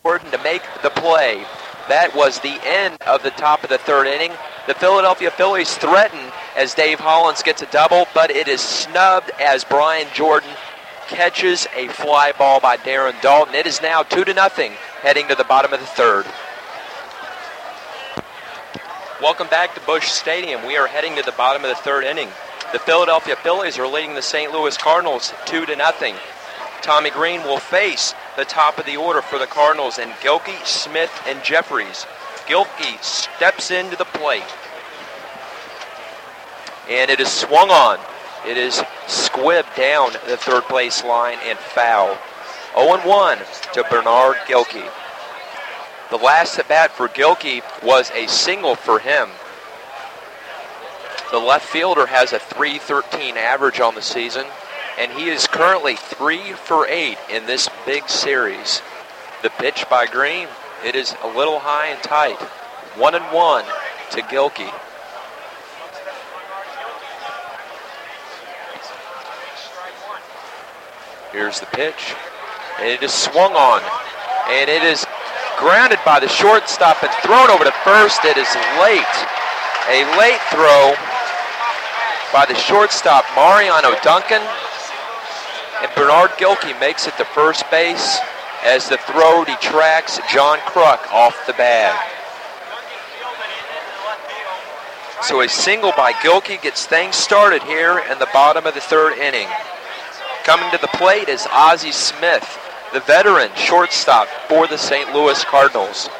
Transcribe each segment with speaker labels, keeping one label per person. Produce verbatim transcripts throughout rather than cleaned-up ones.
Speaker 1: Jordan to make the play. That was the end of the top of the third inning. The Philadelphia Phillies threaten as Dave Hollins gets a double, but it is snubbed as Brian Jordan catches a fly ball by Darren Daulton. It is now two to nothing heading to the bottom of the third. Welcome back to Busch Stadium. We are heading to the bottom of the third inning. The Philadelphia Phillies are leading the Saint Louis Cardinals two to nothing. Tommy Green will face the top of the order for the Cardinals, and Gilkey, Smith, and Jeffries. Gilkey steps into the plate. And it is swung on. It is squibbed down the third place line and foul. oh and one to Bernard Gilkey. The last at bat for Gilkey was a single for him. The left fielder has a three thirteen average on the season, and he is currently three for eight in this big series. The pitch by Green, it is a little high and tight. One and one to Gilkey. Here's the pitch, and it is swung on, and it is grounded by the shortstop and thrown over to first. It is late. A late throw by the shortstop, Mariano Duncan. And Bernard Gilkey makes it to first base as the throw detracts John Kruk off the bag. So a single by Gilkey gets things started here in the bottom of the third inning. Coming to the plate is Ozzie Smith, the veteran shortstop for the Saint Louis Cardinals.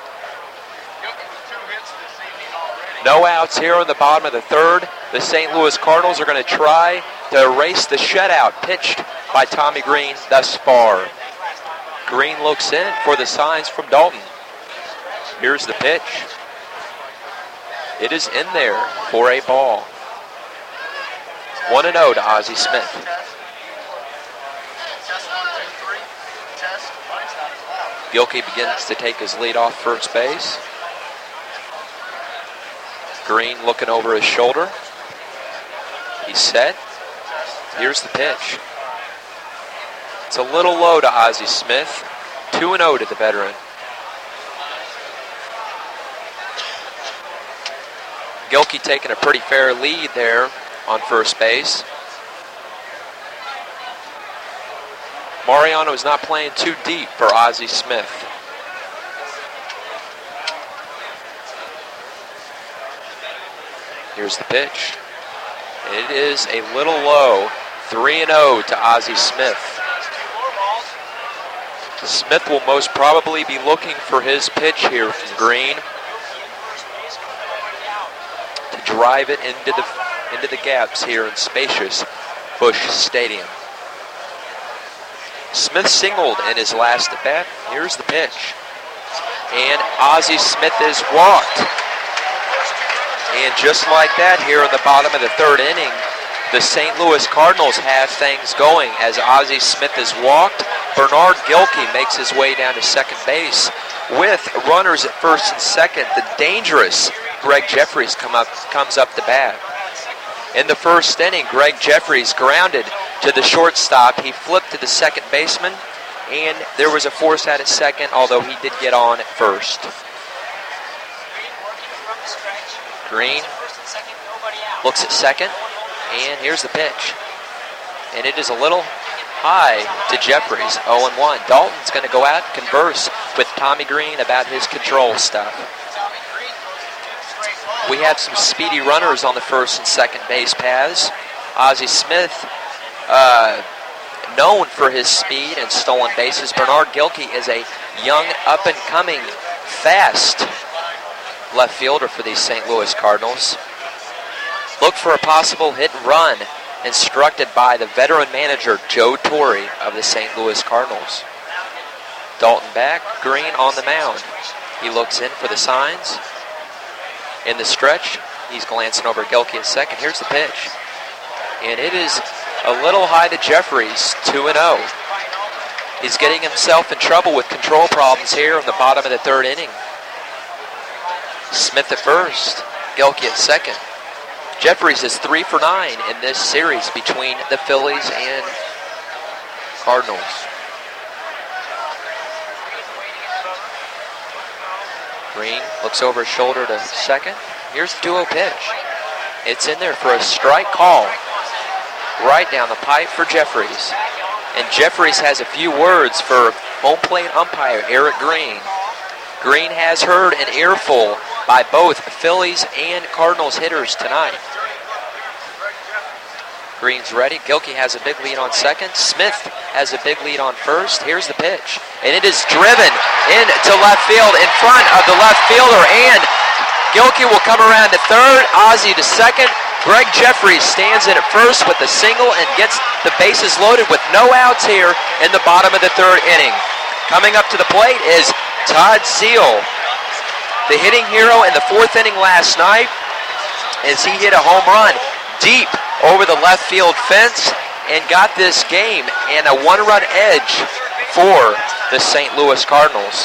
Speaker 1: No outs here in the bottom of the third. The Saint Louis Cardinals are going to try to erase the shutout pitched by Tommy Green thus far. Green looks in for the signs from Daulton. Here's the pitch. It is in there for a ball. one and oh to Ozzie Smith. Gilkey begins to take his lead off first base. Green looking over his shoulder. He's set. Here's the pitch. It's a little low to Ozzie Smith. two and oh to the veteran. Gilkey taking a pretty fair lead there on first base. Mariano is not playing too deep for Ozzie Smith. Here's the pitch. It is a little low. three and oh to Ozzie Smith. Smith will most probably be looking for his pitch here from Green to drive it into the into the gaps here in spacious Busch Stadium. Smith singled in his last at bat. Here's the pitch. And Ozzie Smith is walked. And just like that, here in the bottom of the third inning, the Saint Louis Cardinals have things going as Ozzie Smith is walked. Bernard Gilkey makes his way down to second base with runners at first and second. The dangerous Greg Jeffries come up, comes up the bat. In the first inning, Greg Jeffries grounded to the shortstop. He flipped to the second baseman, and there was a force out at second, although he did get on at first. Green looks at second, and here's the pitch. And it is a little high to Jeffries, oh and one. Daulton's going to go out and converse with Tommy Green about his control stuff. We have some speedy runners on the first and second base paths. Ozzie Smith, uh, known for his speed and stolen bases. Bernard Gilkey is a young, up-and-coming, fast left fielder for these Saint Louis Cardinals. Look for a possible hit and run, instructed by the veteran manager Joe Torre of the Saint Louis Cardinals. Daulton back, Green on the mound. He looks in for the signs. In the stretch, he's glancing over Gilkey at second. Here's the pitch. And it is a little high to Jeffries, two and oh. He's getting himself in trouble with control problems here in the bottom of the third inning. Smith at first, Gilkey at second. Jeffries is three for nine in this series between the Phillies and Cardinals. Green looks over his shoulder to second. Here's the duo pitch. It's in there for a strike call. Right down the pipe for Jeffries. And Jeffries has a few words for home plate umpire Eric Green. Green has heard an earful by both Phillies and Cardinals hitters tonight. Green's ready. Gilkey has a big lead on second. Smith has a big lead on first. Here's the pitch. And it is driven into left field in front of the left fielder. And Gilkey will come around to third. Ozzie to second. Greg Jeffries stands in at first with a single and gets the bases loaded with no outs here in the bottom of the third inning. Coming up to the plate is Todd Zeile, the hitting hero in the fourth inning last night, as he hit a home run deep over the left field fence and got this game and a one-run edge for the Saint Louis Cardinals.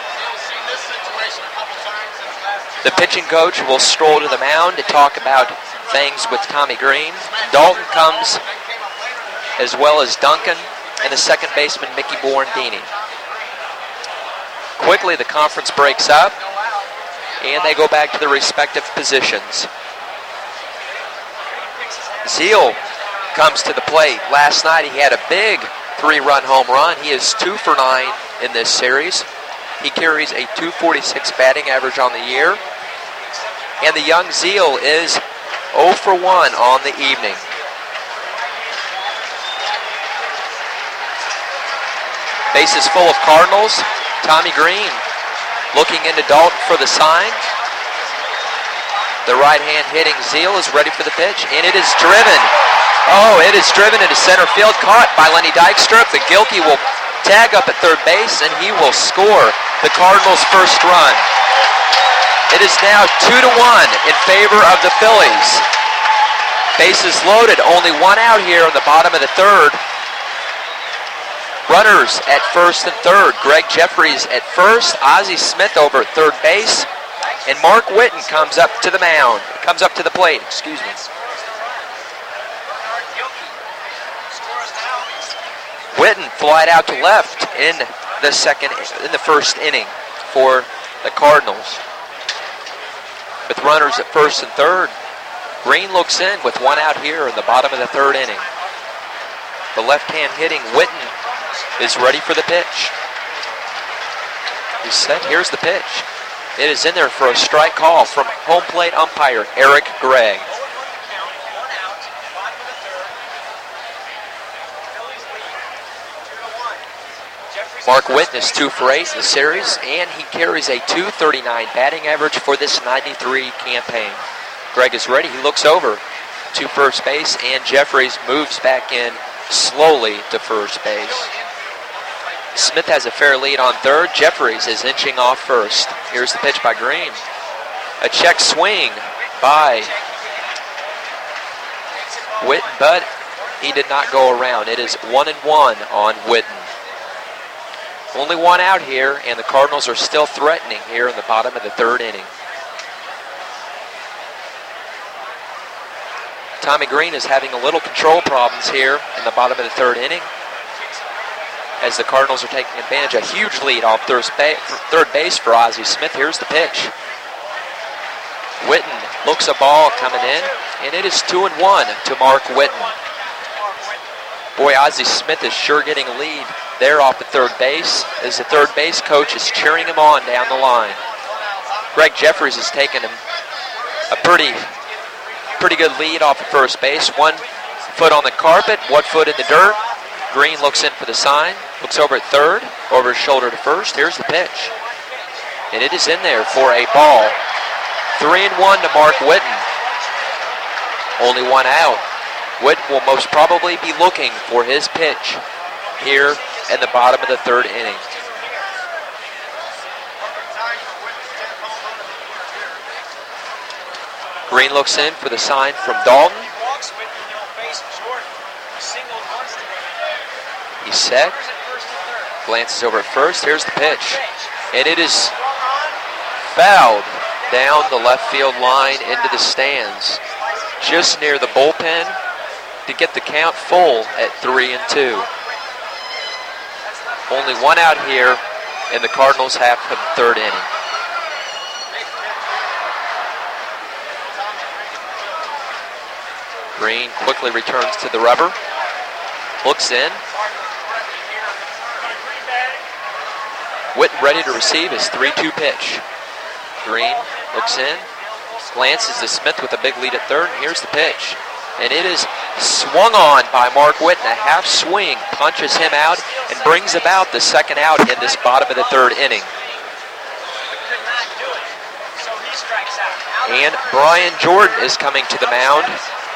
Speaker 1: The pitching coach will stroll to the mound to talk about things with Tommy Green. Dalton comes, as well as Duncan and the second baseman Mickey Borandini. Quickly, the conference breaks up, and they go back to their respective positions. Zeile comes to the plate. Last night, he had a big three-run home run. He is two for nine in this series. He carries a two forty-six batting average on the year. And the young Zeile is oh for one on the evening. Bases full of Cardinals. Tommy Green looking into Dalton for the sign. The right-hand hitting Zeile is ready for the pitch, and it is driven. Oh, it is driven into center field, caught by Lenny Dykstra. The Gilkey will tag up at third base, and he will score the Cardinals' first run. It is now two to one in favor of the Phillies. Bases loaded, only one out here in the bottom of the third. Runners at first and third. Greg Jeffries at first. Ozzie Smith over at third base. And Mark Whitten comes up to the mound. Comes up to the plate, excuse me. Whitten flied out to left in the second, in the first inning for the Cardinals. With runners at first and third, Green looks in with one out here in the bottom of the third inning. The left-hand hitting Whitten is ready for the pitch. He's set. Here's the pitch. It is in there for a strike call from home plate umpire Eric Gregg. Mark Whitten is two for eight in the series, and he carries a two thirty-nine batting average for this ninety-three campaign. Gregg is ready. He looks over to first base, and Jeffries moves back in slowly to first base. Smith has a fair lead on third. Jeffries is inching off first. Here's the pitch by Green. A check swing by Whitten, but he did not go around. It is one and one on Whitten. Only one out here, and the Cardinals are still threatening here in the bottom of the third inning. Tommy Green is having a little control problems here in the bottom of the third inning, as the Cardinals are taking advantage. A huge lead off third base for Ozzie Smith. Here's the pitch. Whitten looks a ball coming in, and it is two and one to Mark Whitten. Boy, Ozzie Smith is sure getting a lead there off at third base, as the third base coach is cheering him on down the line. Greg Jeffries has taken him a pretty, pretty good lead off at first base. One foot on the carpet, one foot in the dirt. Green looks in for the sign, looks over at third, over his shoulder to first. Here's the pitch. And it is in there for a ball. Three and one to Mark Whitten. Only one out. Whitten will most probably be looking for his pitch here in the bottom of the third inning. Green looks in for the sign from Dalton. He's set. Glances over at first. Here's the pitch. And it is fouled down the left field line into the stands, just near the bullpen, to get the count full at three and two. Only one out here in the Cardinals' half of the third inning. Green quickly returns to the rubber. Looks in. Witten ready to receive his three two pitch. Green looks in. Glances to Smith with a big lead at third. And here's the pitch. And it is swung on by Mark Witten. A half swing punches him out and brings about the second out in this bottom of the third inning. And Brian Jordan is coming to the mound.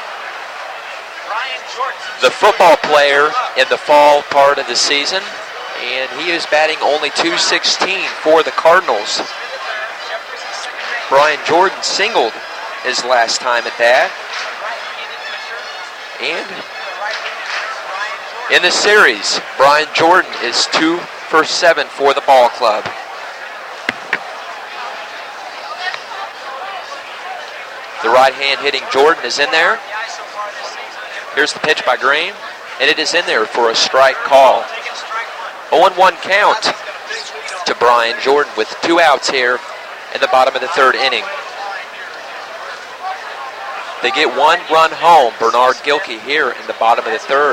Speaker 1: The football player in the fall part of the season. And he is batting only two sixteen for the Cardinals. Brian Jordan singled his last time at bat. And in the series, Brian Jordan is two for seven for the ball club. The right hand hitting Jordan is in there. Here's the pitch by Green, and it is in there for a strike call. oh one count to Brian Jordan with two outs here in the bottom of the third inning. They get one run home, Bernard Gilkey here in the bottom of the third,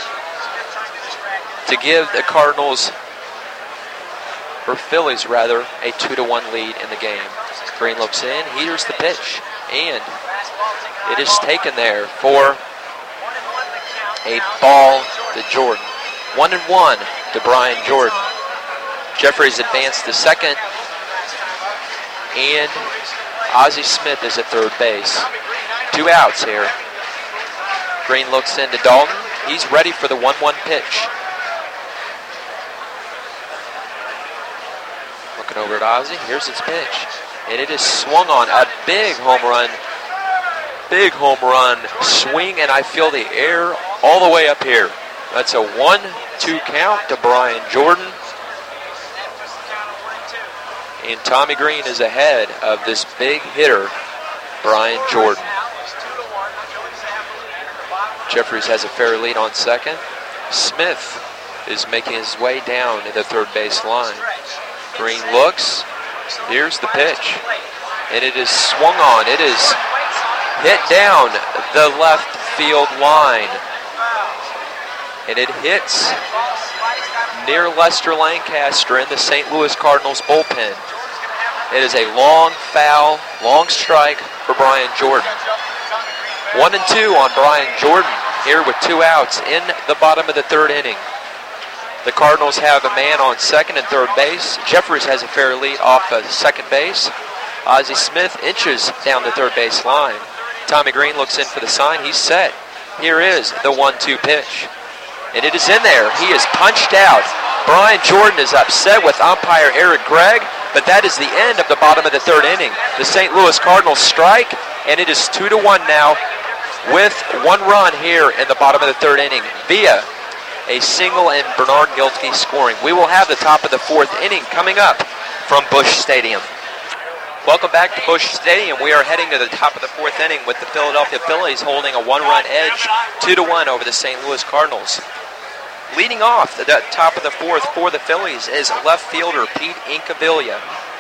Speaker 1: to give the Cardinals, or Phillies rather, a two to one lead in the game. Green looks in, here's the pitch, and it is taken there for a ball to Jordan. One and one to Brian Jordan. Jeffries advanced to second, and Ozzie Smith is at third base. Two outs here. Green looks into Dalton. He's ready for the one one pitch. Looking over at Ozzie. Here's his pitch. And it is swung on. A big home run. Big home run swing, and I feel the air all the way up here. That's a one two count to Brian Jordan. And Tommy Green is ahead of this big hitter, Brian Jordan. Jeffries has a fair lead on second. Smith is making his way down to the third base line. Green looks. Here's the pitch. And it is swung on. It is hit down the left field line. And it hits near Lester Lancaster in the Saint Louis Cardinals bullpen. It is a long foul, long strike for Brian Jordan. One and two on Brian Jordan here with two outs in the bottom of the third inning. The Cardinals have a man on second and third base. Jeffries has a fair lead off of second base. Ozzie Smith inches down the third base line. Tommy Green looks in for the sign. He's set. Here is the one two pitch. And it is in there. He is punched out. Brian Jordan is upset with umpire Eric Gregg, but that is the end of the bottom of the third inning. The Saint Louis Cardinals strike, and it is two to one now with one run here in the bottom of the third inning via a single and Bernard Gilkey scoring. We will have the top of the fourth inning coming up from Busch Stadium. Welcome back to Busch Stadium. We are heading to the top of the fourth inning with the Philadelphia Phillies holding a one-run edge, two to one over the Saint Louis Cardinals. Leading off the top of the fourth for the Phillies is left fielder Pete Incaviglia.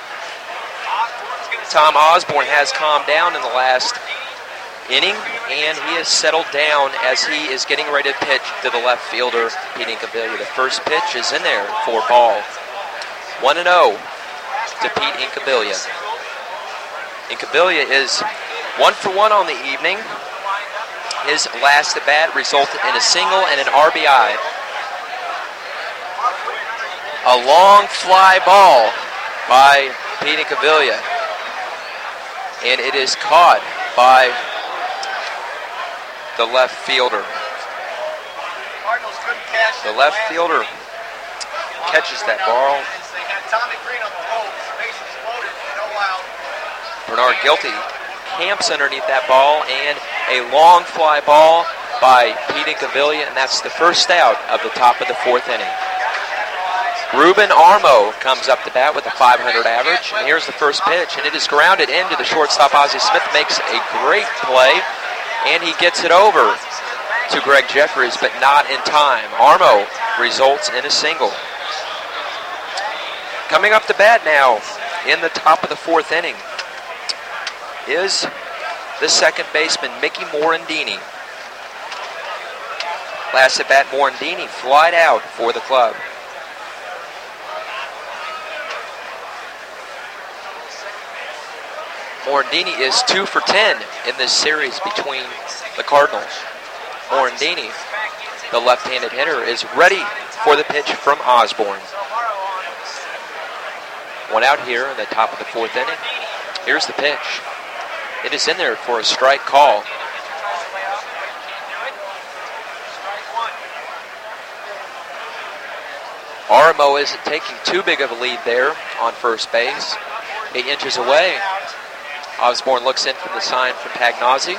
Speaker 1: Tom Osborne has calmed down in the last inning, and he has settled down as he is getting ready to pitch to the left fielder, Pete Incaviglia. The first pitch is in there for ball. one and oh to Pete Incaviglia. Incaviglia is one for one on the evening. His last at bat resulted in a single and an R B I. A long fly ball by Pete Incaviglia, and it is caught by the left fielder. The left fielder catches that ball. Bernard Gilkey camps underneath that ball, and a long fly ball by Pete Incaviglia, and that's the first out of the top of the fourth inning. Ruben Armo comes up to bat with a five hundred average, and here's the first pitch, and it is grounded into the shortstop. Ozzie Smith makes a great play, and he gets it over to Greg Jeffries, but not in time. Armo results in a single. Coming up to bat now in the top of the fourth inning is the second baseman, Mickey Morandini. Last at bat, Morandini flied out for the club. Morandini is two for ten in this series between the Cardinals. Morandini, the left-handed hitter, is ready for the pitch from Osborne. One out here in the top of the fourth inning. Here's the pitch. It is in there for a strike call. Armo isn't taking too big of a lead there on first base. Eight inches away. Osborne looks in from the sign from Pagnozzi.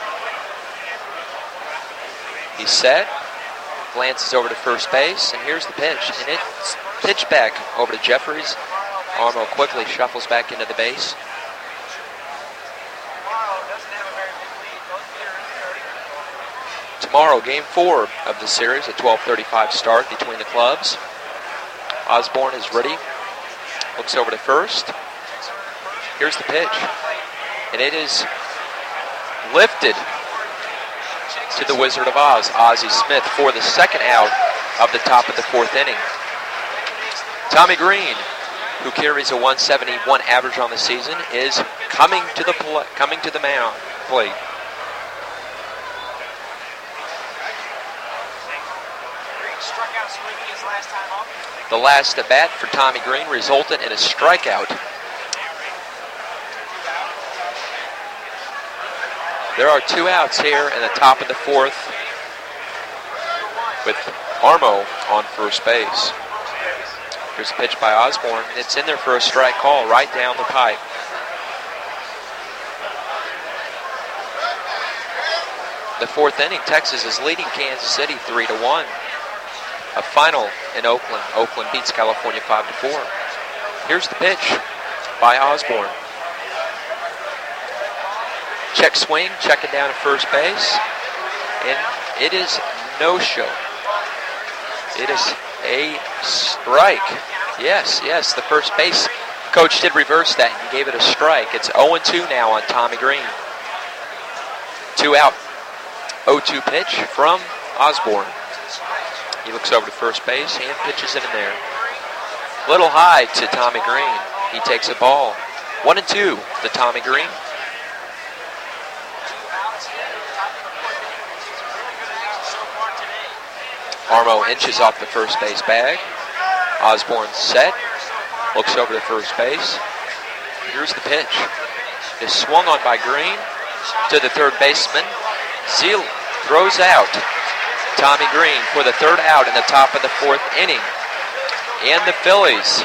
Speaker 1: He's set. Glances over to first base, and here's the pitch. And it's pitched back over to Jeffries. Armo quickly shuffles back into the base. Tomorrow, game four of the series, a twelve thirty-five start between the clubs. Osborne is ready. Looks over to first. Here's the pitch. And it is lifted to the Wizard of Oz, Ozzie Smith, for the second out of the top of the fourth inning. Tommy Green, who carries a one seventy-one average on the season, is coming to the pl- coming to the mound plate. The last at bat for Tommy Green resulted in a strikeout. There are two outs here in the top of the fourth with Armo on first base. Here's a pitch by Osborne. It's in there for a strike call right down the pipe. The fourth inning, Texas is leading Kansas City three to one. A final in Oakland. Oakland beats California five to four. Here's the pitch by Osborne. Check swing, checking down at first base. And it is no-show. It is a strike. Yes, yes, the first base coach did reverse that and gave it a strike. It's oh and two now on Tommy Green. Two out. oh two pitch from Osborne. He looks over to first base and pitches it in there. Little high to Tommy Green. He takes a ball. One and two to Tommy Green. Armo inches off the first base bag. Osborne set. Looks over to first base. Here's the pitch. Is swung on by Green to the third baseman. Zeal throws out Tommy Green for the third out in the top of the fourth inning. And the Phillies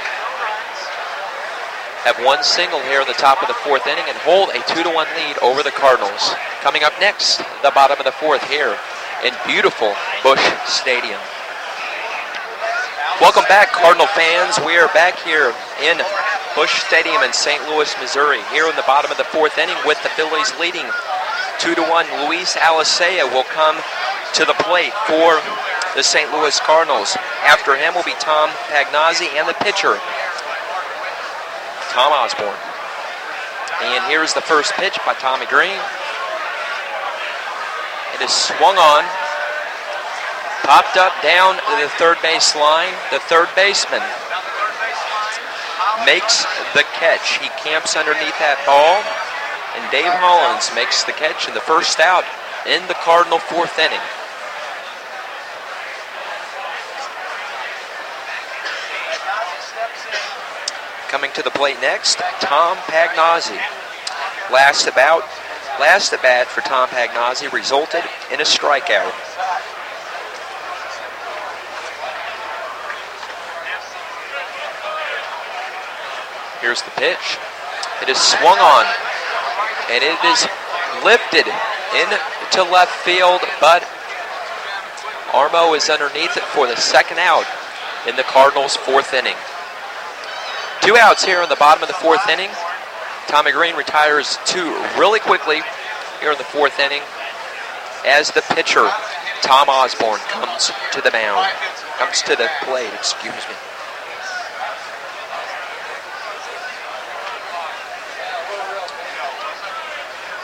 Speaker 1: have one single here in the top of the fourth inning and hold a two to one lead over the Cardinals. Coming up next, the bottom of the fourth here in beautiful Busch Stadium. Welcome back, Cardinal fans. We are back here in Busch Stadium in Saint Louis, Missouri. Here in the bottom of the fourth inning with the Phillies leading two to one. Luis Alicea will come to the plate for the Saint Louis Cardinals. After him will be Tom Pagnozzi and the pitcher, Tom Osborne. And here's the first pitch by Tommy Green. It is swung on, popped up down the third base line. The third baseman makes the catch. He camps underneath that ball, and Dave Hollins makes the catch in the first out in the Cardinal fourth inning. Coming to the plate next, Tom Pagnozzi. Last about, last at bat for Tom Pagnozzi resulted in a strikeout. Here's the pitch. It is swung on, and it is lifted into left field, but Armo is underneath it for the second out in the Cardinals' fourth inning. Two outs here in the bottom of the fourth inning. Tommy Green retires two really quickly here in the fourth inning as the pitcher, Tom Osborne, comes to the mound, comes to the plate, excuse me.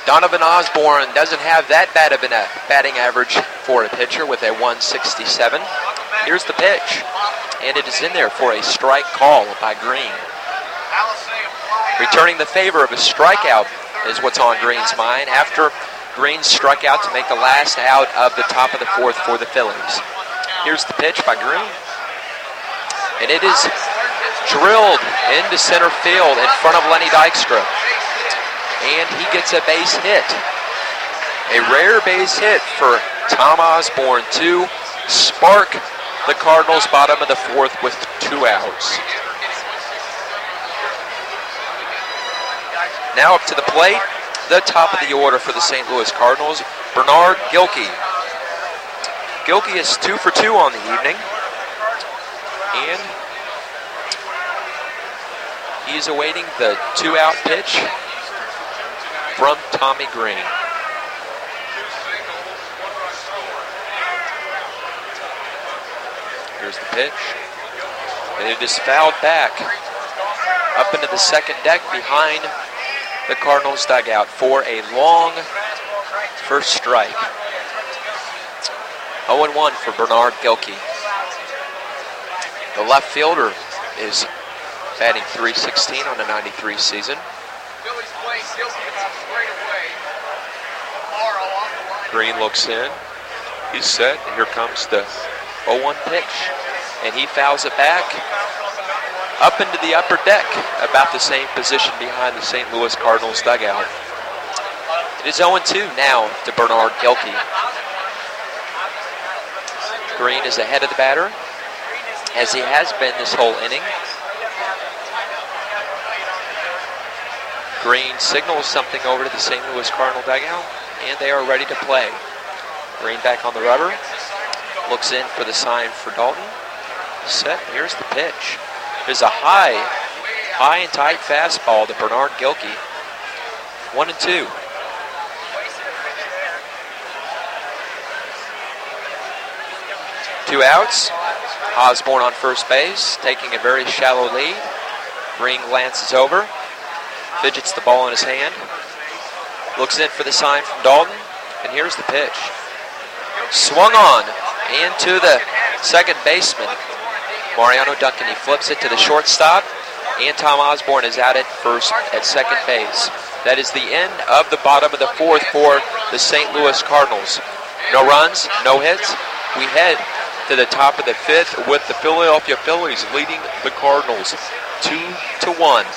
Speaker 1: Donovan Osborne doesn't have that bad of a batting average for a pitcher with a one sixty-seven. Here's the pitch, and it is in there for a strike call by Green. Returning the favor of a strikeout is what's on Green's mind after Green struck out to make the last out of the top of the fourth for the Phillies. Here's the pitch by Green, and it is drilled into center field in front of Lenny Dykstra. And he gets a base hit. A rare base hit for Tom Osborne to spark the Cardinals' bottom of the fourth with two outs. Now up to the plate, the top of the order for the Saint Louis Cardinals, Bernard Gilkey. Gilkey is two for two on the evening. And he's awaiting the two-out pitch from Tommy Green. Here's the pitch. And it is fouled back up into the second deck behind the Cardinals dugout for a long first strike. oh and one for Bernard Gilkey. The left fielder is batting three sixteen on the ninety-three season. Green looks in. He's set. Here comes the oh one pitch. And he fouls it back up into the upper deck, about the same position behind the Saint Louis Cardinals dugout. It is oh and two now to Bernard Gilkey. Green is ahead of the batter, as he has been this whole inning. Green signals something over to the Saint Louis Cardinal dugout, and they are ready to play. Green back on the rubber, looks in for the sign for Dalton. Set, here's the pitch. There's a high, high and tight fastball to Bernard Gilkey. One and two. Two outs. Osborne on first base, taking a very shallow lead. Green glances over, fidgets the ball in his hand, looks in for the sign from Dalton, and here's the pitch. Swung on into the second baseman, Mariano Duncan. He flips it to the shortstop, and Tom Osborne is out at first at second base. That is the end of the bottom of the fourth for the Saint Louis Cardinals. No runs, no hits. We head to the top of the fifth with the Philadelphia Phillies leading the Cardinals two to one.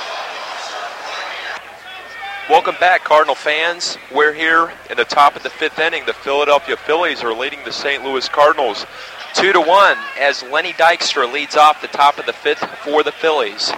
Speaker 1: Welcome back, Cardinal fans. We're here in the top of the fifth inning. The Philadelphia Phillies are leading the Saint Louis Cardinals two to one as Lenny Dykstra leads off the top of the fifth for the Phillies.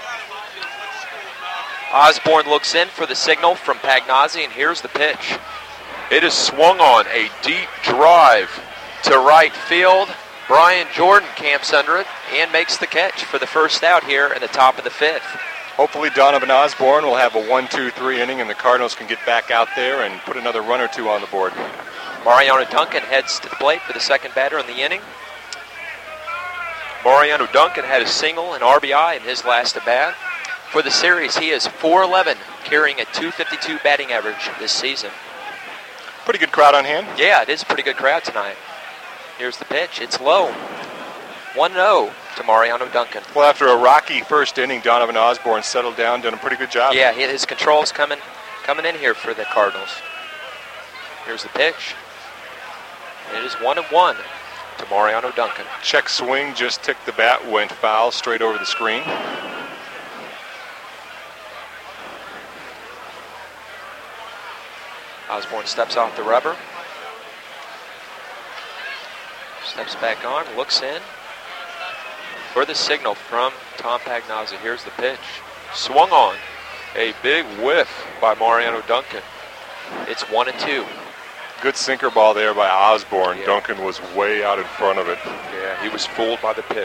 Speaker 1: Osborne looks in for the signal from Pagnozzi, and here's the pitch. It is swung on, a deep drive to right field. Brian Jordan camps under it and makes the catch for the first out here in the top of the fifth.
Speaker 2: Hopefully Donovan Osborne will have a one two three inning and the Cardinals can get back out there and put another run or two on the board.
Speaker 1: Mariano Duncan heads to the plate for the second batter in the inning. Mariano Duncan had a single and R B I in his last at bat. For the series, he is four eleven, carrying a two fifty-two batting average this season.
Speaker 2: Pretty good crowd on hand.
Speaker 1: Yeah, it is a pretty good crowd tonight. Here's the pitch. It's low. one oh to Mariano Duncan.
Speaker 2: Well, after a rocky first inning, Donovan Osborne settled down, done a pretty good job.
Speaker 1: Yeah, his control's coming coming in here for the Cardinals. Here's the pitch. It is one and one to Mariano Duncan.
Speaker 2: Check swing, just ticked the bat, went foul straight over the screen.
Speaker 1: Osborne steps off the rubber. Steps back on, looks in for the signal from Tom Pagnozzi. Here's the pitch. Swung on. A big whiff by Mariano Duncan. It's one and two.
Speaker 2: Good sinker ball there by Osborne.
Speaker 1: Yeah.
Speaker 2: Duncan was way out in front of it.
Speaker 1: Yeah, he was fooled by the pitch.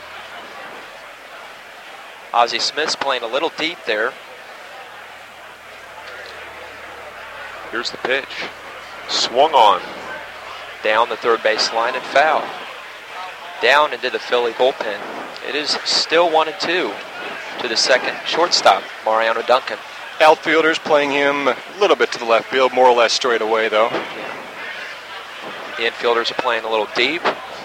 Speaker 1: Ozzie Smith's playing a little deep there. Here's the pitch. Swung on. Down the third base line and foul. Down into the Philly bullpen. It is still one and two to the second shortstop, Mariano Duncan.
Speaker 2: Outfielders playing him a little bit to the left field, more or less straight away, though.
Speaker 1: The infielders are playing a little deep.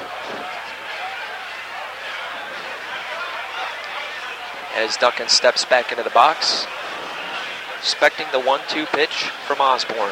Speaker 1: As Duncan steps back into the box, expecting the one two pitch from Osborne.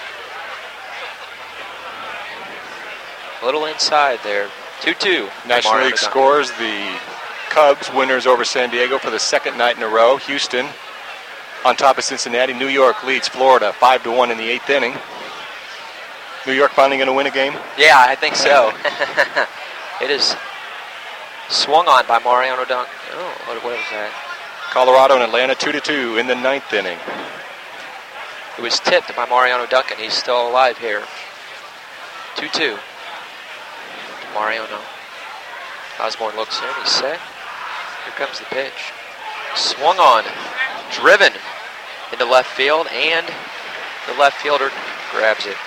Speaker 1: A little inside there. two two.
Speaker 2: National League scores. The Cubs winners over San Diego for the second night in a row. Houston on top of Cincinnati. New York leads Florida five to one in the eighth inning. New York finally going to win a game?
Speaker 1: Yeah, I think so. It is swung on by Mariano Duncan. Oh, what, what was that?
Speaker 2: Colorado and Atlanta two to two in the ninth inning.
Speaker 1: It was tipped by Mariano Duncan. He's still alive here. two two. Mariano. Osborne looks in. He's set. Here comes the pitch. Swung on. Driven into left field, and the left fielder grabs it.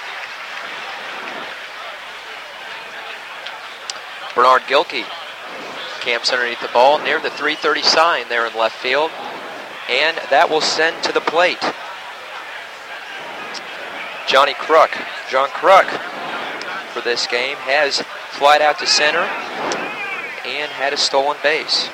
Speaker 1: Bernard Gilkey camps underneath the ball near the three thirty sign there in left field, and that will send to the plate Johnny Kruk. John Kruk for this game has flied out to center and had a stolen base.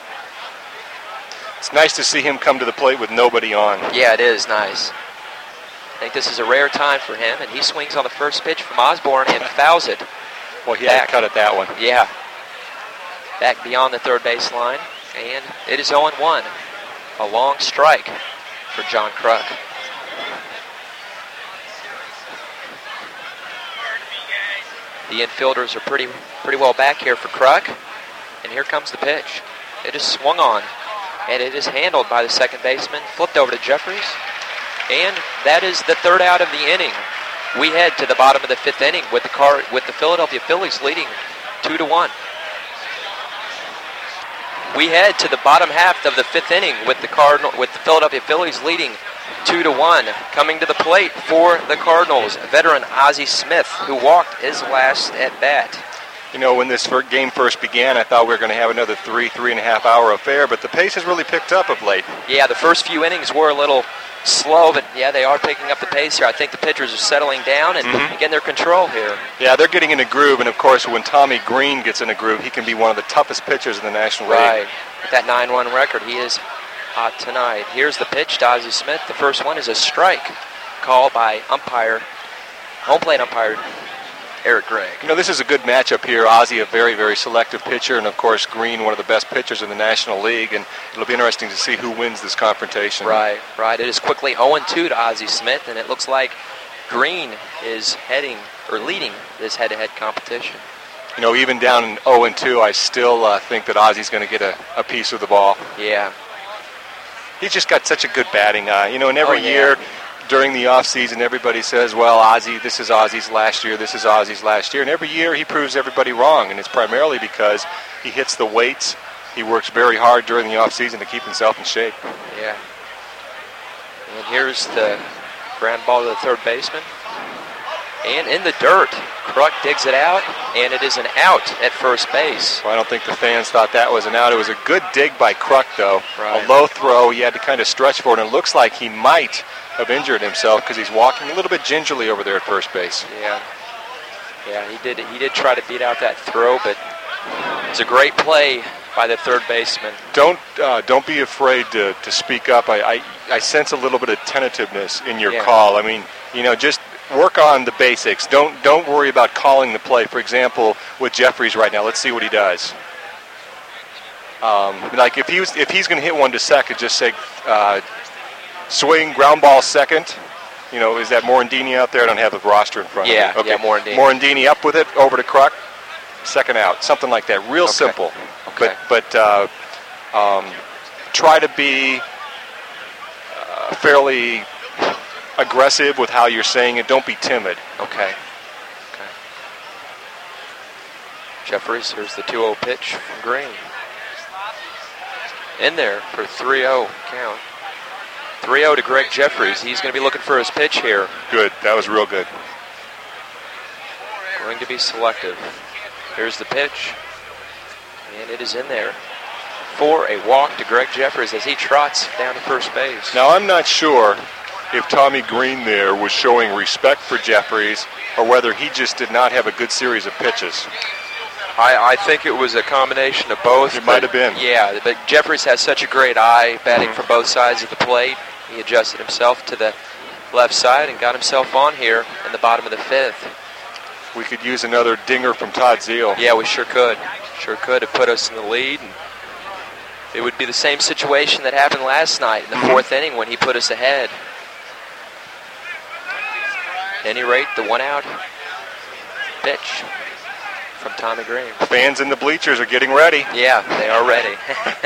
Speaker 2: It's nice to see him come to the plate with nobody on.
Speaker 1: Yeah, it is nice. I think this is a rare time for him, and he swings on the first pitch from Osborne and fouls it.
Speaker 2: Well, he had to cut at that one.
Speaker 1: Yeah. Back beyond the third base line, and it is oh one. A long strike for John Kruk. The infielders are pretty pretty well back here for Kruk, and here comes the pitch. It is swung on, and it is handled by the second baseman, flipped over to Jeffries, and that is the third out of the inning. We head to the bottom of the fifth inning with the car with the Philadelphia Phillies leading two to one. We head to the bottom half of the fifth inning with the Cardinal with the Philadelphia Phillies leading two to one. Coming to the plate for the Cardinals, veteran Ozzie Smith, who walked his last at bat.
Speaker 2: You know, when this game first began, I thought we were going to have another three, three and a half hour affair, but the pace has really picked up of late.
Speaker 1: Yeah, the first few innings were a little slow, but yeah, they are picking up the pace here. I think the pitchers are settling down and mm-hmm. getting their control here.
Speaker 2: Yeah, they're getting in a groove, and of course, when Tommy Green gets in a groove, he can be one of the toughest pitchers in the National League.
Speaker 1: Right. With that nine one record, he is hot tonight. Here's the pitch to Ozzie Smith. The first one is a strike called by umpire, home plate umpire Eric Gregg.
Speaker 2: You know, this is a good matchup here. Ozzie, a very, very selective pitcher, and of course Green, one of the best pitchers in the National League, and it'll be interesting to see who wins this confrontation.
Speaker 1: Right, right. It is quickly oh two to Ozzie Smith, and it looks like Green is heading or leading this head-to-head competition.
Speaker 2: You know, even down in oh two, I still uh, think that Ozzie's going to get a, a piece of the ball.
Speaker 1: Yeah.
Speaker 2: He's just got such a good batting eye. You know, and every
Speaker 1: oh, yeah.
Speaker 2: year during the offseason, everybody says, well, Ozzie, this is Ozzie's last year, this is Ozzie's last year. And every year he proves everybody wrong, and it's primarily because he hits the weights. He works very hard during the offseason to keep himself in shape.
Speaker 1: Yeah. And here's the ground ball to the third baseman. And in the dirt, Kruk digs it out, and it is an out at first base.
Speaker 2: Well, I don't think the fans thought that was an out. It was a good dig by Kruk, though.
Speaker 1: Right.
Speaker 2: A low throw. He had to kind of stretch for it, and it looks like he might have injured himself because he's walking a little bit gingerly over there at first base.
Speaker 1: Yeah. Yeah, he did He did try to beat out that throw, but it's a great play by the third baseman.
Speaker 2: Don't uh, don't be afraid to, to speak up. I, I, I sense a little bit of tentativeness in your
Speaker 1: yeah.
Speaker 2: call. I mean, you know, just work on the basics. Don't don't worry about calling the play. For example, with Jeffries right now, let's see what he does. Um, like if he was, if he's going to hit one to second, just say uh, swing, ground ball second. You know, is that Morandini out there? I don't have the roster in front
Speaker 1: yeah,
Speaker 2: of me.
Speaker 1: Okay, yeah, Morandini.
Speaker 2: Morandini up with it, over to Kruk, second out, something like that. Real
Speaker 1: okay.
Speaker 2: simple.
Speaker 1: Okay.
Speaker 2: But but uh, um, try to be uh, fairly aggressive with how you're saying it. Don't be timid.
Speaker 1: Okay. Okay. Jeffries, here's the two oh pitch from Green. In there for three oh count. three oh to Greg Jeffries. He's going to be looking for his pitch here.
Speaker 2: Good. That was real good.
Speaker 1: Going to be selective. Here's the pitch. And it is in there for a walk to Greg Jeffries as he trots down to first base.
Speaker 2: Now, I'm not sure if Tommy Green there was showing respect for Jeffries or whether he just did not have a good series of pitches.
Speaker 1: I, I think it was a combination of both.
Speaker 2: It might have been.
Speaker 1: Yeah, but Jeffries has such a great eye batting mm-hmm. from both sides of the plate. He adjusted himself to the left side and got himself on here in the bottom of the fifth.
Speaker 2: We could use another dinger from Todd Zeile.
Speaker 1: Yeah, we sure could. Sure could have put us in the lead. And it would be the same situation that happened last night in the fourth inning when he put us ahead. At any rate, the one-out pitch from Tommy Green.
Speaker 2: Fans in the bleachers are getting ready.
Speaker 1: Yeah, they are ready.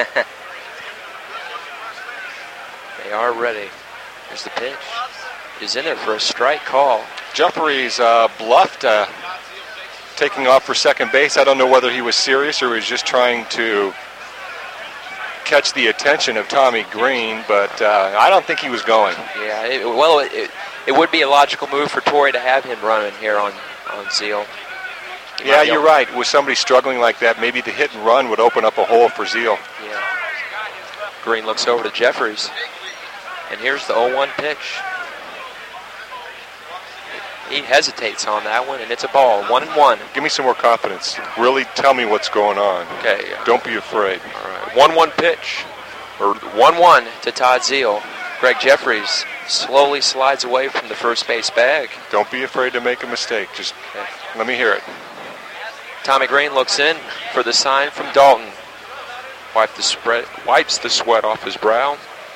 Speaker 1: They are ready. Here's the pitch. He's in there for a strike call.
Speaker 2: Jeffries uh, bluffed uh, taking off for second base. I don't know whether he was serious or he was just trying to catch the attention of Tommy Green, but uh, I don't think he was going.
Speaker 1: Yeah, it, well, it, it would be a logical move for Torrey to have him running here on, on Zeile. He
Speaker 2: yeah, you're right. With somebody struggling like that, maybe the hit and run would open up a hole for Zeile.
Speaker 1: Yeah. Green looks over to Jeffries, and here's the oh one pitch. He hesitates on that one, and it's a ball, one and one.
Speaker 2: Give me some more confidence. Really tell me what's going on.
Speaker 1: Okay.
Speaker 2: Don't be afraid.
Speaker 1: All right. one one pitch, or one one to Todd Zeile. Greg Jeffries slowly slides away from the first base bag.
Speaker 2: Don't be afraid to make a mistake. Just okay. Let me hear it.
Speaker 1: Tommy Green looks in for the sign from Dalton. Wipe the spread, wipes the sweat off his brow.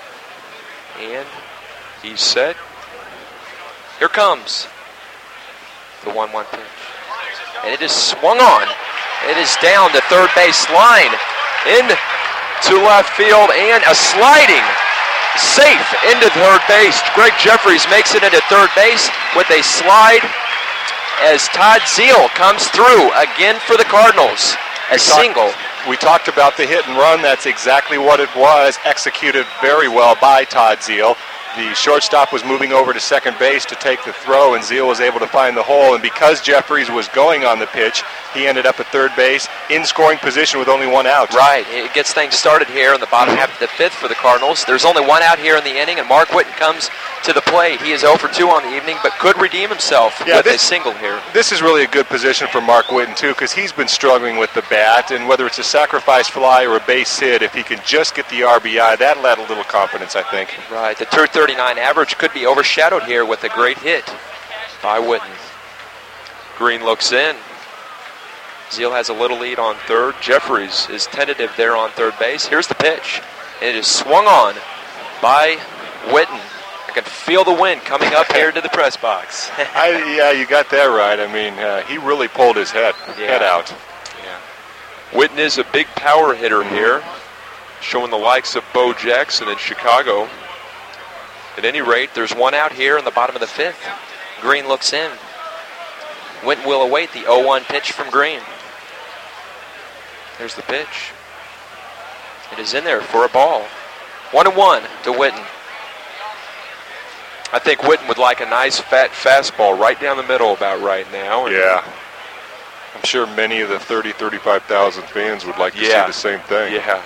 Speaker 1: And he's set. Here comes the one one pitch. And it is swung on. It is down the third base line. Into left field and a sliding safe into third base. Greg Jeffries makes it into third base with a slide as Todd Zeile comes through again for the Cardinals. A
Speaker 2: we
Speaker 1: single.
Speaker 2: Talked, we talked about the hit and run. That's exactly what it was. Executed very well by Todd Zeile. The shortstop was moving over to second base to take the throw, and Zeile was able to find the hole. And because Jeffries was going on the pitch, he ended up at third base in scoring position with only one out.
Speaker 1: Right. It gets things started here in the bottom half of the fifth for the Cardinals. There's only one out here in the inning, and Mark Whitten comes to the plate. He is oh for two on the evening, but could redeem himself yeah, with this, a single here.
Speaker 2: This is really a good position for Mark Whitten, too, because he's been struggling with the bat, and whether it's a sacrifice fly or a base hit, if he can just get the R B I, that'll add a little confidence, I think.
Speaker 1: Right. The two thirty-nine average could be overshadowed here with a great hit by Whitten. Green looks in. Zeile has a little lead on third. Jeffries is tentative there on third base. Here's the pitch. And it is swung on by Whitten. I can feel the wind coming up here to the press box.
Speaker 2: I, yeah, you got that right. I mean, uh, he really pulled his head,
Speaker 1: yeah.
Speaker 2: head out.
Speaker 1: Yeah. Whitten is a big power hitter mm-hmm. here, showing the likes of Bo Jackson in Chicago. At any rate, there's one out here in the bottom of the fifth. Green looks in. Whitten will await the oh one pitch from Green. There's the pitch. It is in there for a ball. One and one to Whitten. I think Whitten would like a nice fat fastball right down the middle about right now.
Speaker 2: And yeah. I'm sure many of the thirty, thirty-five thousand fans would like to
Speaker 1: yeah.
Speaker 2: see the same thing.
Speaker 1: Yeah.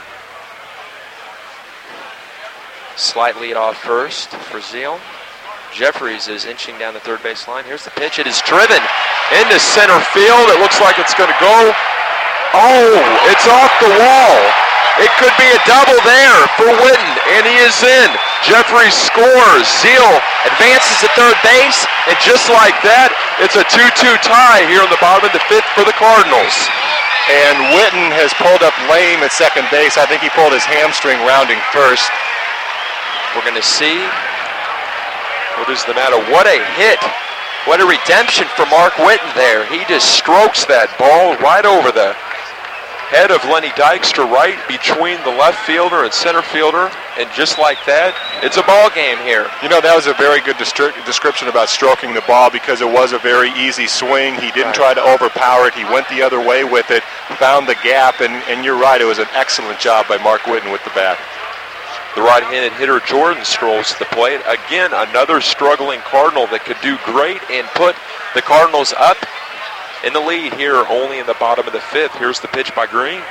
Speaker 1: Slight lead off first for Zeile. Jeffries is inching down the third base line. Here's the pitch. It is driven into center field. It looks like it's going to go. Oh, it's off the wall. It could be a double there for Whitten, and he is in. Jeffries scores. Zeile advances to third base, and just like that, it's a two two tie here in the bottom of the fifth for the Cardinals.
Speaker 2: And Whitten has pulled up lame at second base. I think he pulled his hamstring rounding first.
Speaker 1: We're going to see what is the matter. What a hit. What a redemption for Mark Whitten there. He just strokes that ball right over the head of Lenny Dykstra, right between the left fielder and center fielder. And just like that, it's a ball game here.
Speaker 2: You know, that was a very good distri- description about stroking the ball because it was a very easy swing. He didn't right. try to overpower it. He went the other way with it, found the gap, and, and you're right, it was an excellent job by Mark Whitten with the bat.
Speaker 1: The right-handed hitter Jordan strolls to the plate. Again, another struggling Cardinal that could do great and put the Cardinals up in the lead here only in the bottom of the fifth. Here's the pitch by Green.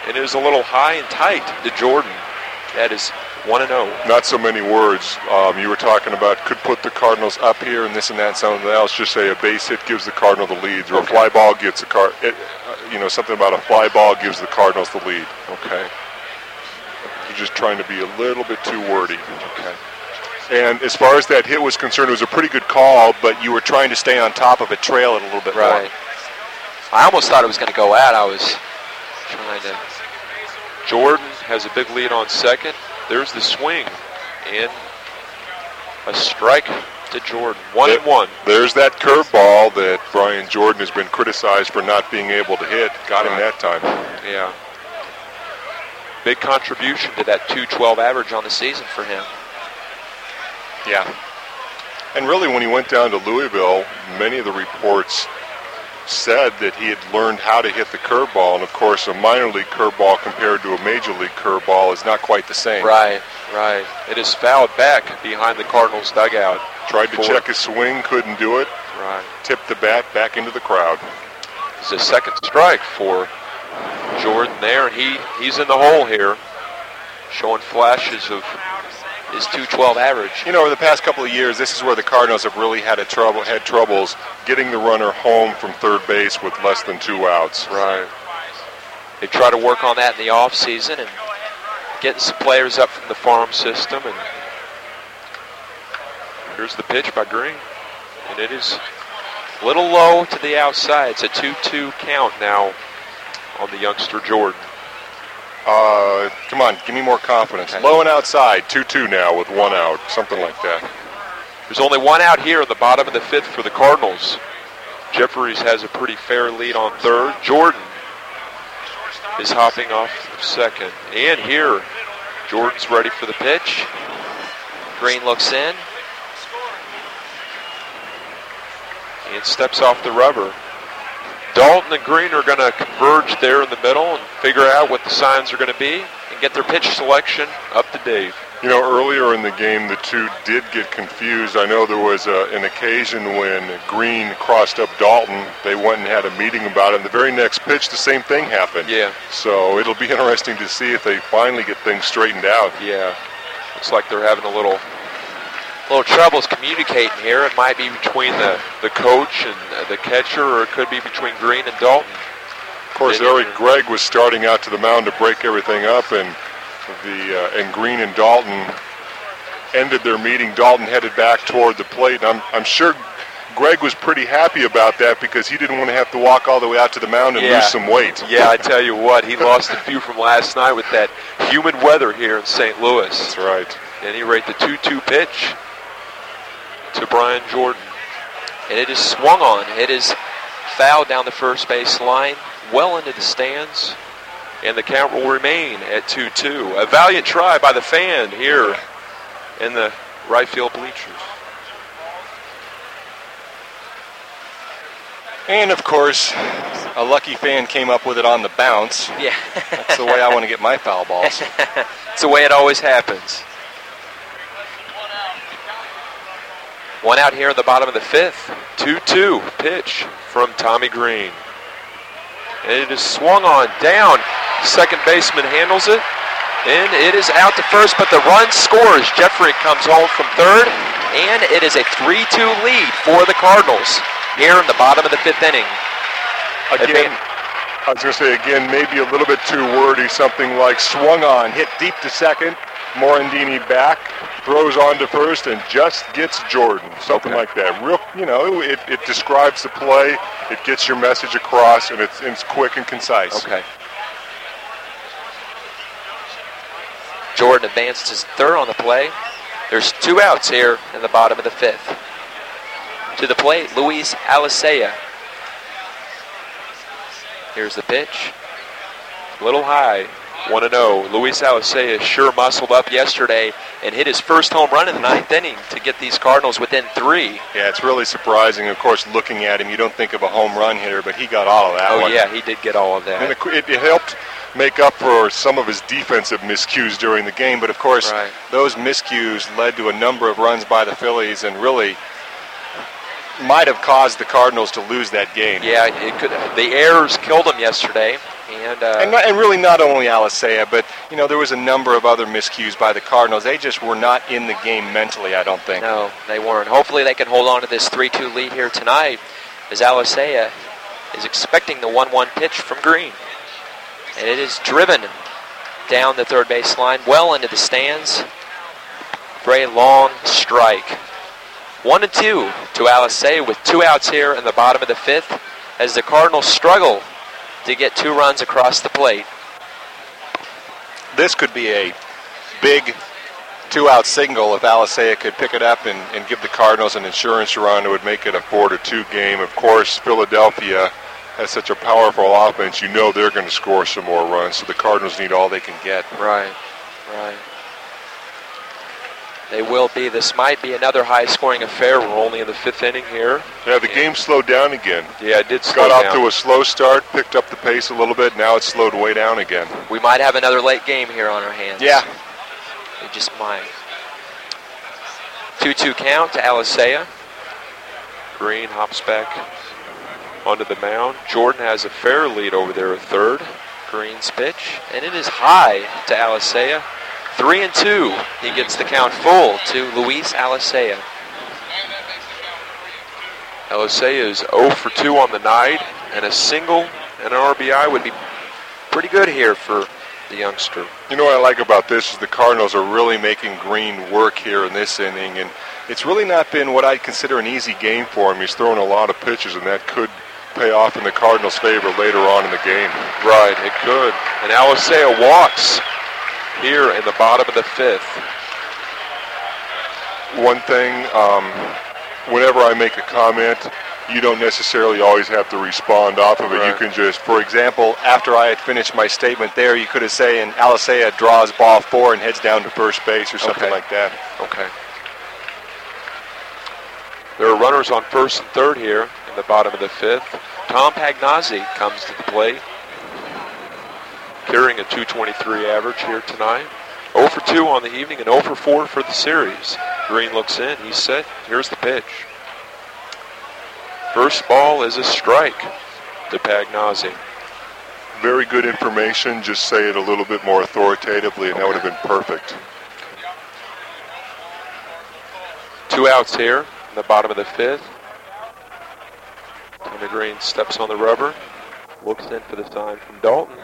Speaker 3: and it is a little high and tight to Jordan. That is one and oh.
Speaker 2: Not so many words. Um, you were talking about could put the Cardinals up here and this and that and something else. Just say a base hit gives the Cardinal the lead, or okay. a fly ball gives the car. It, uh, you know, something about a fly ball gives the Cardinals the lead.
Speaker 3: Okay.
Speaker 2: You're just trying to be a little bit too wordy.
Speaker 3: Okay.
Speaker 2: And as far as that hit was concerned, it was a pretty good call, but you were trying to stay on top of it, trail it a little bit
Speaker 1: right.
Speaker 2: more.
Speaker 1: I almost thought it was going to go out. I was trying to.
Speaker 3: Jordan has a big lead on second. There's the swing, and a strike to Jordan. One
Speaker 2: there,
Speaker 3: and one.
Speaker 2: There's that curveball that Brian Jordan has been criticized for not being able to hit. Got him that time.
Speaker 3: Yeah. Big contribution to that two twelve average on the season for him.
Speaker 2: Yeah. And really, when he went down to Louisville, many of the reports said that he had learned how to hit the curveball, and of course a minor league curveball compared to a major league curveball is not quite the same.
Speaker 3: Right, right. It is fouled back behind the Cardinals dugout.
Speaker 2: Tried to for, check his swing, couldn't do it.
Speaker 3: Right.
Speaker 2: Tipped the bat back into the crowd.
Speaker 3: It's a second strike for Jordan there, and he, he's in the hole here, showing flashes of his two twelve average.
Speaker 2: You know, over the past couple of years, this is where the Cardinals have really had a trouble, had troubles getting the runner home from third base with less than two outs.
Speaker 3: Right.
Speaker 1: They try to work on that in the off season and getting some players up from the farm system. And
Speaker 3: here's the pitch by Green, and it is a little low to the outside. It's a two two count now on the youngster Jordan.
Speaker 2: Uh, come on, give me more confidence. Okay. Low and outside, two two now with one out, something like that.
Speaker 3: There's only one out here in the bottom of the fifth for the Cardinals. Jefferies has a pretty fair lead on third. Jordan is hopping off second. And here, Jordan's ready for the pitch.
Speaker 1: Green looks in.
Speaker 3: And steps off the rubber. Dalton and Green are going to converge there in the middle and figure out what the signs are going to be and get their pitch selection up to Dave.
Speaker 2: You know, earlier in the game, the two did get confused. I know there was a, an occasion when Green crossed up Dalton. They went and had a meeting about it. And the very next pitch, the same thing happened.
Speaker 3: Yeah.
Speaker 2: So it'll be interesting to see if they finally get things straightened out.
Speaker 3: Yeah. Looks like they're having a little...
Speaker 1: little troubles communicating here. It might be between the,
Speaker 3: the coach and the catcher, or it could be between Green and Dalton.
Speaker 2: Of course, Eric Gregg was starting out to the mound to break everything up, and the uh, and Green and Dalton ended their meeting. Dalton headed back toward the plate, and I'm, I'm sure Gregg was pretty happy about that because he didn't want to have to walk all the way out to the mound and
Speaker 3: yeah.
Speaker 2: lose some weight.
Speaker 3: Yeah, I tell you what, he lost a few from last night with that humid weather here in Saint Louis.
Speaker 2: That's right.
Speaker 3: At any rate, the two two pitch to Brian Jordan.
Speaker 1: And it is swung on. It is fouled down the first base line, well into the stands.
Speaker 3: And the count will remain at two two. A valiant try by the fan here in the right field bleachers.
Speaker 2: And, of course, a lucky fan came up with it on the bounce.
Speaker 1: Yeah.
Speaker 2: That's the way I want to get my foul balls.
Speaker 1: It's the way it always happens. One out here in the bottom of the fifth.
Speaker 3: two two pitch from Tommy Green. And it is swung on down. Second baseman handles it. And it is out to first, but the run scores. Jeffrey comes home from third.
Speaker 1: And it is a three two lead for the Cardinals here in the bottom of the fifth inning.
Speaker 2: Again, I was going to say again, maybe a little bit too wordy. Something like swung on, hit deep to second. Morandini back, throws on to first, and just gets Jordan. Something okay. like that. Real, you know, it, it describes the play, it gets your message across, and it's, it's quick and concise.
Speaker 1: Okay. Jordan advanced his third on the play. There's two outs here in the bottom of the fifth. To the plate, Luis Alicea. Here's the pitch.
Speaker 3: A little high. one and oh. Luis Alicea sure muscled up yesterday and hit his first home run in the ninth inning to get these Cardinals within three.
Speaker 2: Yeah, it's really surprising. Of course, looking at him, you don't think of a home run hitter, but he got all of that
Speaker 3: Oh,
Speaker 2: one.
Speaker 3: yeah, he did get all of that.
Speaker 2: And it, it helped make up for some of his defensive miscues during the game, but of course,
Speaker 3: right.
Speaker 2: those miscues led to a number of runs by the Phillies and really might have caused the Cardinals to lose that game.
Speaker 3: Yeah, it could. The errors killed them yesterday,
Speaker 1: And, uh,
Speaker 2: and, not, and really not only Alisea, but, you know, there was a number of other miscues by the Cardinals. They just were not in the game mentally, I don't think.
Speaker 1: No, they weren't. Hopefully they can hold on to this three two lead here tonight, as Alisea is expecting the one one pitch from Green. And it is driven down the third base line, well into the stands for a long strike. One and two to Alisea with two outs here in the bottom of the fifth, as the Cardinals struggle to get two runs across the plate.
Speaker 2: This could be a big two-out single if Alisea could pick it up and, and give the Cardinals an insurance run. It would make it a four to two game. Of course, Philadelphia has such a powerful offense. You know they're going to score some more runs, so the Cardinals need all they can get.
Speaker 1: Right, right. They will be. This might be another high-scoring affair. We're only in the fifth inning here.
Speaker 2: Yeah, the game slowed down again.
Speaker 3: Yeah, it did slow
Speaker 2: Got
Speaker 3: down.
Speaker 2: off to a slow start, picked up the pace a little bit. Now it's slowed way down again.
Speaker 1: We might have another late game here on our hands.
Speaker 2: Yeah.
Speaker 1: We just might. two two count to Alisea.
Speaker 3: Green hops back onto the mound. Jordan has a fair lead over there at third.
Speaker 1: Green's pitch, and it is high to Alisea. Three and two. He gets the count full to Luis Alisea.
Speaker 3: Alisea is oh for two on the night, and a single and an R B I would be pretty good here for the youngster.
Speaker 2: You know what I like about this is the Cardinals are really making Green work here in this inning, and it's really not been what I'd consider an easy game for him. He's throwing a lot of pitches, and that could pay off in the Cardinals' favor later on in the game.
Speaker 3: Right, it could. And Alisea walks here in the bottom of the fifth.
Speaker 2: One thing, um, whenever I make a comment, you don't necessarily always have to respond off of it.
Speaker 3: Right.
Speaker 2: You can just, for example, after I had finished my statement there, you could have said, and Alisea draws ball four and heads down to first base or something
Speaker 3: Okay.
Speaker 2: like that.
Speaker 3: Okay. There are runners on first and third here in the bottom of the fifth. Tom Pagnozzi comes to the plate, carrying a two twenty-three average here tonight. oh for two on the evening and oh for four for the series. Green looks in. He's set. Here's the pitch. First ball is a strike to Pagnozzi.
Speaker 2: Very good information. Just say it a little bit more authoritatively, and
Speaker 3: Okay.
Speaker 2: that would have been perfect.
Speaker 3: Two outs here in the bottom of the fifth. Tony Green steps on the rubber, looks in for the sign from Dalton.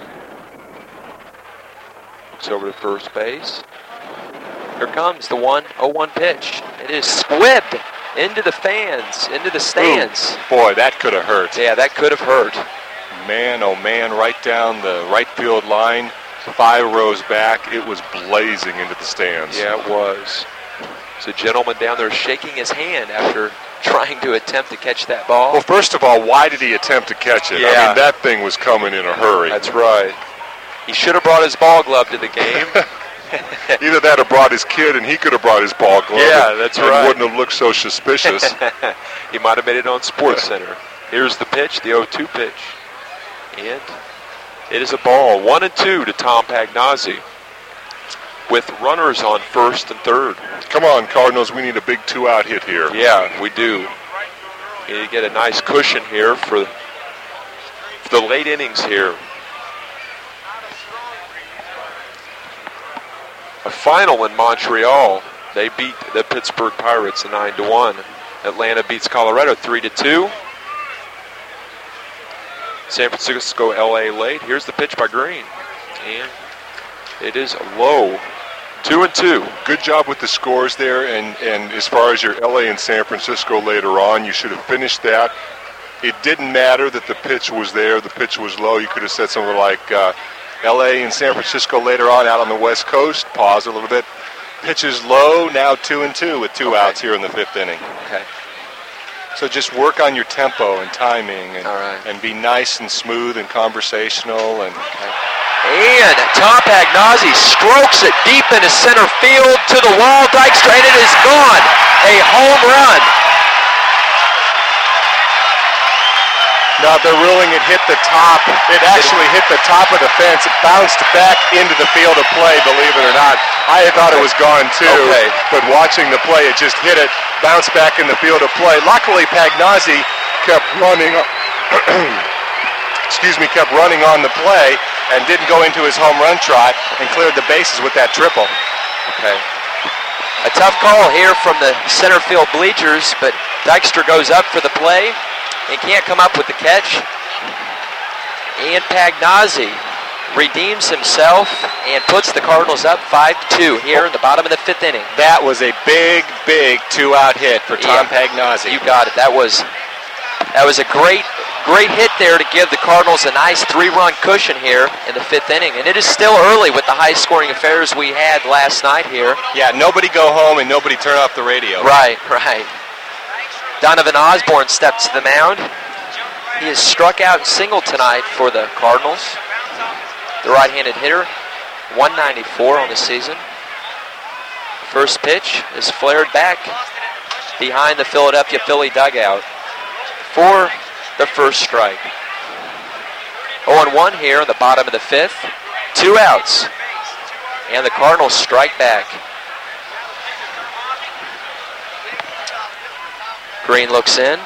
Speaker 3: Looks over to first base.
Speaker 1: Here comes the one oh one pitch. It is squibbed into the fans, into the stands.
Speaker 2: Ooh, boy, that could have hurt.
Speaker 1: Yeah, that could have hurt.
Speaker 2: Man, oh man, right down the right field line, five rows back, it was blazing into the stands.
Speaker 3: Yeah, it was.
Speaker 1: There's a gentleman down there shaking his hand after trying to attempt to catch that ball.
Speaker 2: Well, first of all, why did he attempt to catch it?
Speaker 1: Yeah.
Speaker 2: I mean, that thing was coming in a hurry.
Speaker 3: That's right.
Speaker 1: He should have brought his ball glove to the game.
Speaker 2: Either that or brought his kid, and he could have brought his ball glove.
Speaker 3: Yeah,
Speaker 2: and-
Speaker 3: that's
Speaker 2: and
Speaker 3: right.
Speaker 2: wouldn't have looked so suspicious.
Speaker 3: He might have made it on Sports Center. Here's the pitch, the oh two pitch. And it is a ball. One and two to Tom Pagnozzi, with runners on first and third.
Speaker 2: Come on, Cardinals, we need a big two-out hit here.
Speaker 3: Yeah, we do. You get a nice cushion here for, for the late innings here. A final in Montreal. They beat the Pittsburgh Pirates nine to one. Atlanta beats Colorado three to two. San Francisco, L A late. Here's the pitch by Green. And it is low. Two and two.
Speaker 2: Good job with the scores there, and, and as far as your L A and San Francisco later on, you should have finished that. It didn't matter that the pitch was there, the pitch was low. You could have said something like uh, L A and San Francisco later on out on the West Coast. Pause a little bit. Pitch is low, now two and two with two
Speaker 1: Okay.
Speaker 2: outs here in the fifth inning.
Speaker 1: Okay.
Speaker 2: So just work on your tempo and timing, and,
Speaker 1: All right.
Speaker 2: and be nice and smooth and conversational. And
Speaker 1: And Tom Pagnozzi strokes it deep into center field to the wall. Dykstra, and it is gone. A home run.
Speaker 2: now the ruling, it hit the top. It actually hit the top of the fence. It bounced back into the field of play, believe it or not. I had thought it was gone too,
Speaker 3: Okay.
Speaker 2: but watching the play, it just hit it, bounced back in the field of play. Luckily, Pagnozzi kept running. excuse me, kept running on the play and didn't go into his home run trot and cleared the bases with that triple.
Speaker 1: Okay. A tough call here from the center field bleachers, but Dykstra goes up for the play and can't come up with the catch. Ian Pagnozzi redeems himself and puts the Cardinals up five to two here in the bottom of the fifth inning.
Speaker 2: That was a big, big two-out hit for Tom yeah, Pagnozzi.
Speaker 1: You got it. That was that was a great, great hit there to give the Cardinals a nice three-run cushion here in the fifth inning. And it is still early with the high-scoring affairs we had last night here.
Speaker 2: Yeah, nobody go home and nobody turn off the radio.
Speaker 1: Right, right. Donovan Osborne steps to the mound. He has struck out and singled tonight for the Cardinals. The right-handed hitter, one ninety-four on the season. First pitch is flared back behind the Philadelphia Philly dugout for the first strike. oh and one here in the bottom of the fifth. Two outs. And the Cardinals strike back. Green looks in.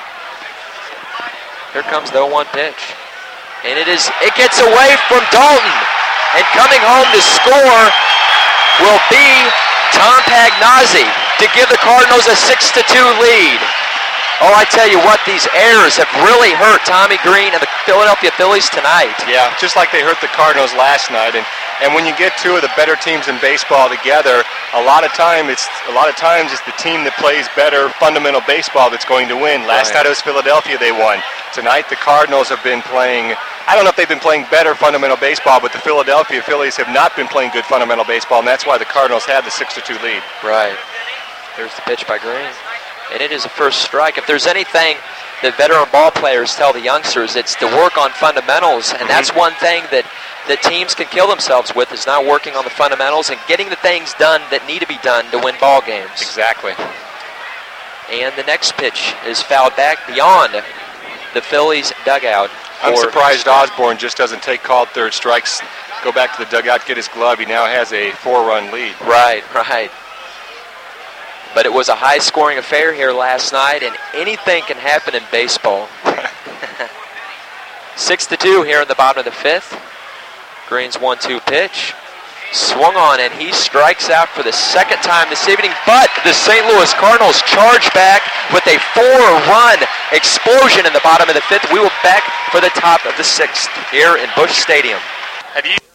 Speaker 1: Here comes the oh one pitch. And it is it gets away from Dalton. And coming home to score will be Tom Pagnozzi to give the Cardinals a six to two lead. Oh, I tell you what, these errors have really hurt Tommy Green and the Philadelphia Phillies tonight.
Speaker 2: Yeah, just like they hurt the Cardinals last night. And and when you get two of the better teams in baseball together, a lot of time it's a lot of times it's the team that plays better fundamental baseball that's going to win. Last right. night it was Philadelphia, they won. Tonight the Cardinals have been playing, I don't know if they've been playing better fundamental baseball, but the Philadelphia Phillies have not been playing good fundamental baseball, and that's why the Cardinals had the six to two lead.
Speaker 1: Right. There's the pitch by Green. And it is a first strike. If there's anything that veteran ball players tell the youngsters, it's to work on fundamentals, and mm-hmm. that's one thing that, that teams can kill themselves with, is not working on the fundamentals and getting the things done that need to be done to win ball games.
Speaker 2: Exactly.
Speaker 1: And the next pitch is fouled back beyond the Phillies dugout.
Speaker 2: I'm surprised Osborne just doesn't take called third strikes, go back to the dugout, get his glove. He now has a four-run lead.
Speaker 1: Right, right. But it was a high-scoring affair here last night, and anything can happen in baseball. Six to two here in the bottom of the fifth. Green's one two pitch. Swung on, and he strikes out for the second time this evening. But the Saint Louis Cardinals charge back with a four-run explosion in the bottom of the fifth. We will back for the top of the sixth here in Busch Stadium.
Speaker 2: Have you